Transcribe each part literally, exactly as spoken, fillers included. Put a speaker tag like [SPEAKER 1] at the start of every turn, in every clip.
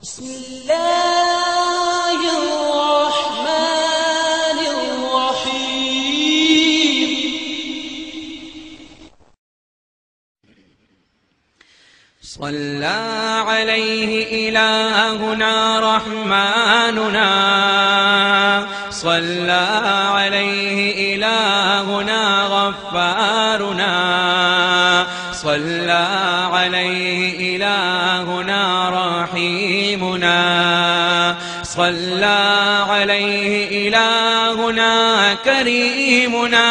[SPEAKER 1] بسم الله الرحمن الرحيم
[SPEAKER 2] صلى عليه إلهنا رحماننا صلى عليه إلهنا غفارنا صلى عليه إلهنا رحيمنا صلى عليه إلهنا كريمنا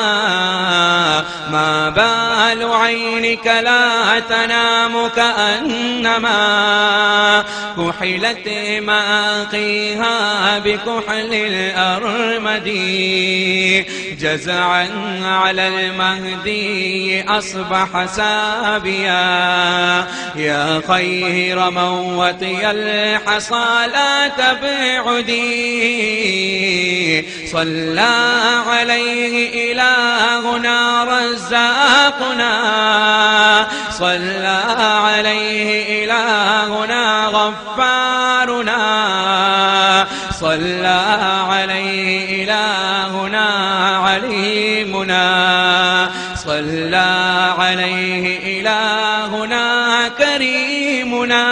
[SPEAKER 2] ما بال عينك لا تنام كأنما كحلت ماقيها بكحل الأرمد جزعا على المهدي أصبح سابيا يا خير من وطي الحصى لا تبعدي صلى عليه إلهنا رزاقنا صلى عليه إلهنا غفارنا صلى عليه إلهنا عليمنا صلى عليه إلهنا كريمنا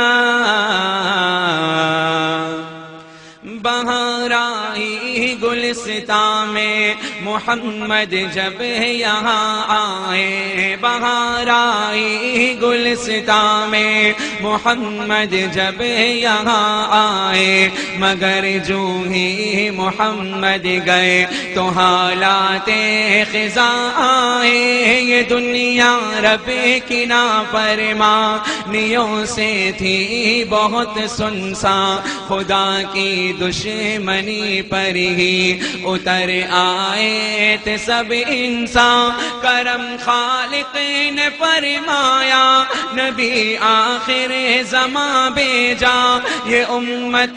[SPEAKER 2] بہار آئی گلستان میں محمد جب یہاں آئے بہار آئی گلستان میں محمد جب یہاں آئے مگر جو ہی محمد گئے تو حالات خزاں آئے یہ دنیا رب کی نافرمانیوں سے تھی بہت سنسان خدا کی دشمنی پر ہی اتر آئے تھے سب انسان کرم خالق نے فرمایا نبی آخر زمان بھیجا یہ امت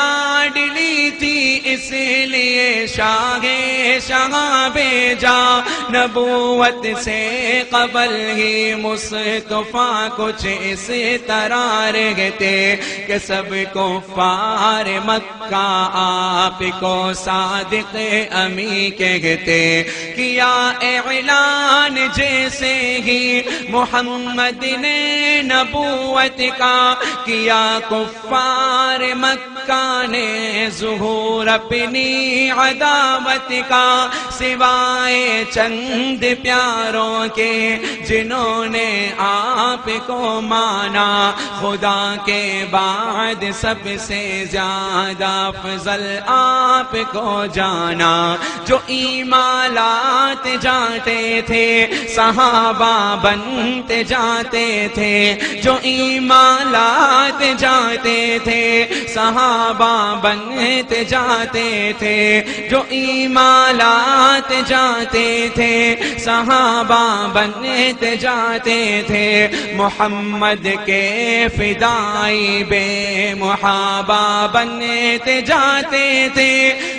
[SPEAKER 2] لاڈلی تھی اس لیے شاہ شاہ بھیجا نبوت سے قبل ہی مصطفیٰ کچھ اس طرح رہتے کہ سب کفار مکہ آپ کو صادق امی کہتے کیا اعلان جیسے ہی محمد نے نبوت کا کیا کفار مکہ نے ظہور اپنی عداوت کا سوائے چند پیاروں کے جنہوں نے آپ کو مانا خدا کے بعد سب سے زیادہ افضل آپ کو جانا جو ایمان لاتے جاتے تھے صحابہ بنتے جاتے تھے جو ایمان لاتے جاتے تھے صحابہ بنتے جاتے تھے جو ایمان لاتے جاتے تھے صحابہ بنتے جاتے تھے محمد کے فدائی بے محابہ بنتے جاتے تھے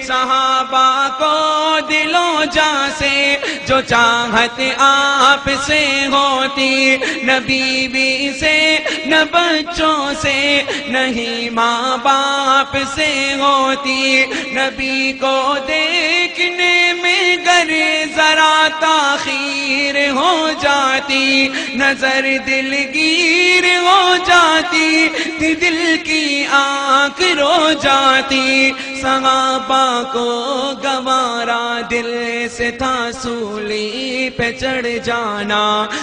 [SPEAKER 2] صحابہ کو دلوں جاں سے جو چاہت آپ سے ہوتی نہ بیوی سے نہ بچوں سے نہیں ماں باپ سے ہوتی نبی کو دیکھنے میں گر ذرا تاخیر ہو جاتی نظر دلگیر ہو جاتی دل کی آنکھ رو جاتی صحابہ کو گوارا دل سے تھا سولی پہ چڑھ جانا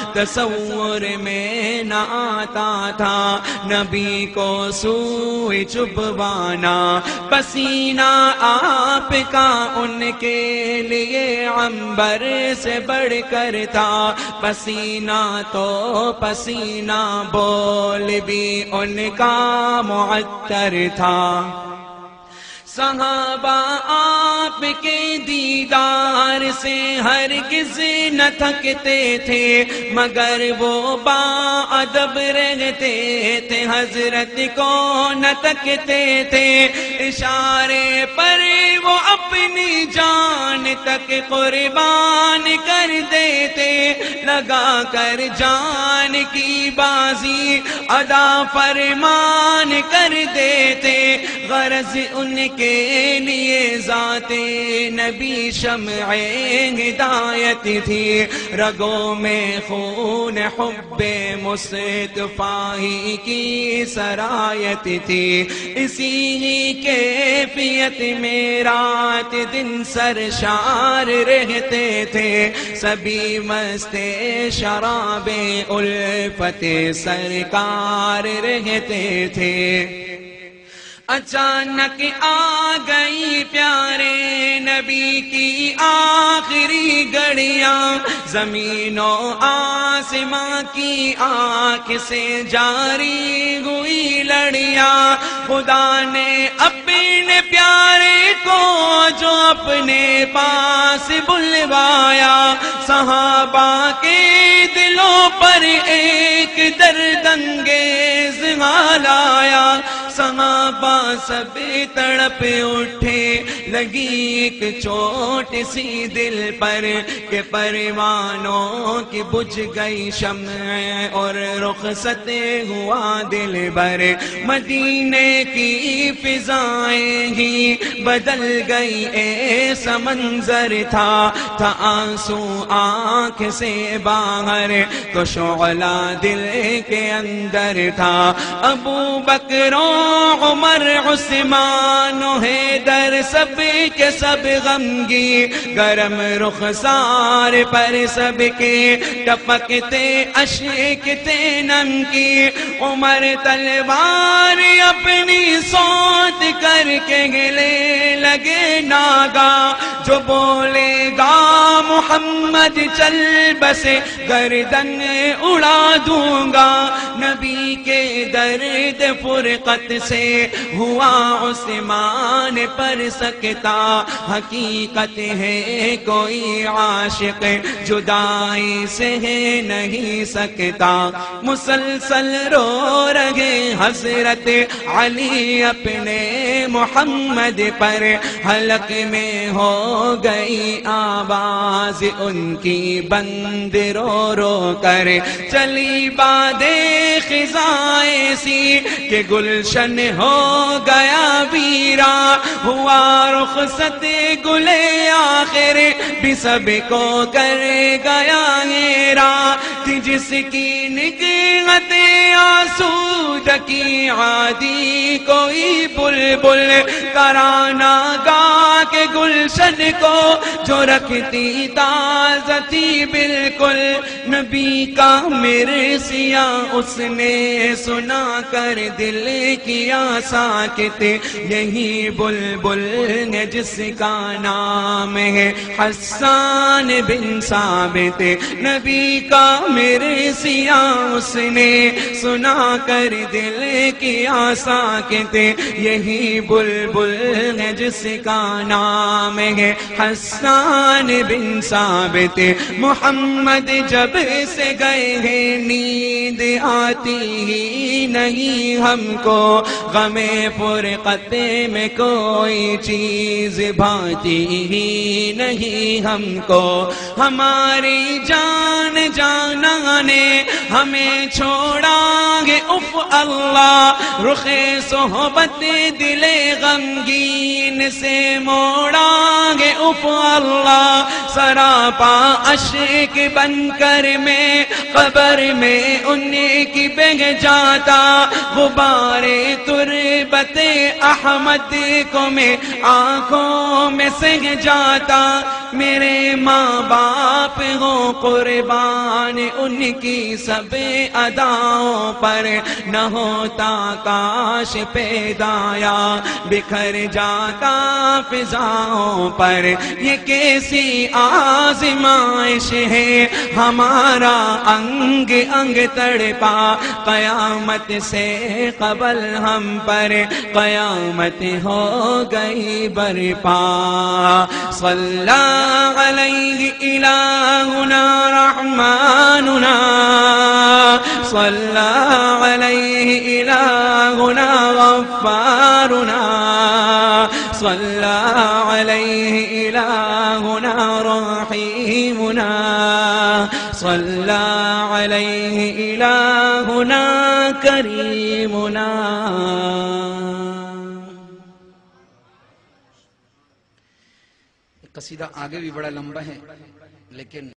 [SPEAKER 2] تصور میں نہ آتا تھا نبی کو سوئی چبوانا پسینہ آپ کا ان کے لیے عنبر سے بڑھ کر تھا پسینہ تو پسینہ بول بھی ان کا معطر تھا صحابہ آپ آپ کے دیدار سے ہرگز نہ تھکتے تھے، مگر وہ با ادب رہتے تھے، حضرت کو نہ تکتے تھے، اشارے پر وہ اپنی جان تک قربان کر دیتے، لگا کر جان کی بازی ادا فرمان کر دیتے، غرض ان کے لیے ذات نبی شمع ہدایت تھی، رگوں میں خون حب مصطفیٰ ہی کی سرایت تھی، اسی ہی کیفیت میں رات دن سرشار رہتے تھے، سبھی مست شراب الفت سرکار رہتے تھے۔ اچانک آ گئی پیارے نبی کی آخری گھڑیاں، زمین و آسماں کی آنکھ سے جاری ہوئی لڑیاں، خدا نے اپنے پیارے کو جو اپنے پاس بلوایا، صحابہ کے دلوں پر ایک درد انگیز حال آیا، صحابہ سب تڑپ اٹھے، لگی ایک چوٹ سی دل پر کہ پروانوں کی بجھ گئی شمع اور رخصت ہوا دل بھر، مدینے کی فضائیں ہی بدل گئی، ایسا منظر تھا تھا آنسو آنکھ سے باہر تو شعلہ دل کے اندر تھا، ابو بکر عمر عثمان و حیدر سب کے سب غمگی، گرم رخسار پر سب کے ٹپکتے اشک تھے نم کی، عمر تلوار اپنی سوت کر کے گلے لگے ناگا، جو بولے گا محمد چل بسے گردن اڑا دوں گا، نبی کے درد فرقت سے ہوا عثمان پر سکتا، حقیقت ہے کوئی عاشق جدائی سے نہیں سکتا، مسلسل رو رہے حضرت علی اپنے محمد پر، حلق میں ہو گئی آواز ان کی بند رو رو کر، چلی بادیں خزائیں سی کہ گلشن ہو گیا ویرا، ہوا رخصت گلے آخر بھی سب کو کر گیا میرا، تھی جس کی نگہت آسودگی عادی کوئی بلبل، ترانہ گا کے گلشن کو جو رکھتی تازتی بالکل، نبی کا مرثیہ اس نے سنا کر دل کیا ساکت، یہی بلبل ہے جس کا نام ہے حسان بن ثابت، نبی کا مرثیہ اس نے سنا کر دل کیا ساکت، یہی بلبل ہے جس کا نام ہے حسان بن ثابت، محمد جب سے گئے ہیں نیند آتی ہی نہیں ہم کو، غم فرقت میں کوئی چیز بھاتی ہی نہیں ہم کو، ہماری جان جانا نے ہمیں چھوڑا گے اف اللہ، رخ صحبت دل غمگین سے موڑا گے اف اللہ، سراپا عشق بن کر میں قبر میں ان کی بہ جاتا، غبار تربت احمد کو میں آنکھوں میں سہ جاتا، میرے ماں باپ ہو قربان ان کی سب اداؤں پر، نہ ہوتا کاش پیدایا بکھر جاتا فضاؤں پر، یہ کیسی آزمائش ہے ہمارا انگ انگ تڑپا، قیامت سے قبل ہم ہم پر قیامت ہو گئی برپا صلی علیہ الہنا رحماننا صلی علیہ الہنا غفارنا صلی علیہ الہنا رحیمنا صلی علیہ الہنا کریمنا.
[SPEAKER 3] قصیدہ آگے بھی بڑا لمبا ہے لیکن